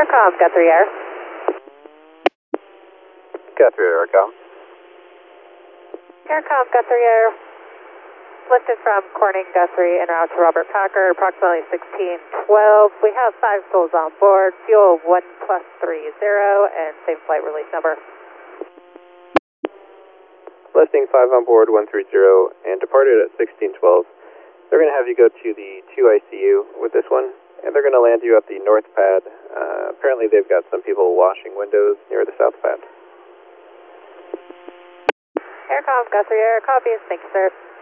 Aircom, Guthrie Air. Guthrie Aircom. Aircom, Guthrie Air. Lifted from Corning Guthrie en route to Robert Packard, approximately 1612. We have 5 souls on board, fuel 1+30, and same flight release number. Listing 5 on board 130 and departed at 1612. They're going to have you go to the 2 ICU with this one, and they're going to land you at the north pad. Apparently they've got some people washing windows near the south pad. Aircom, Guthrie Air, copies. Thank you, sir.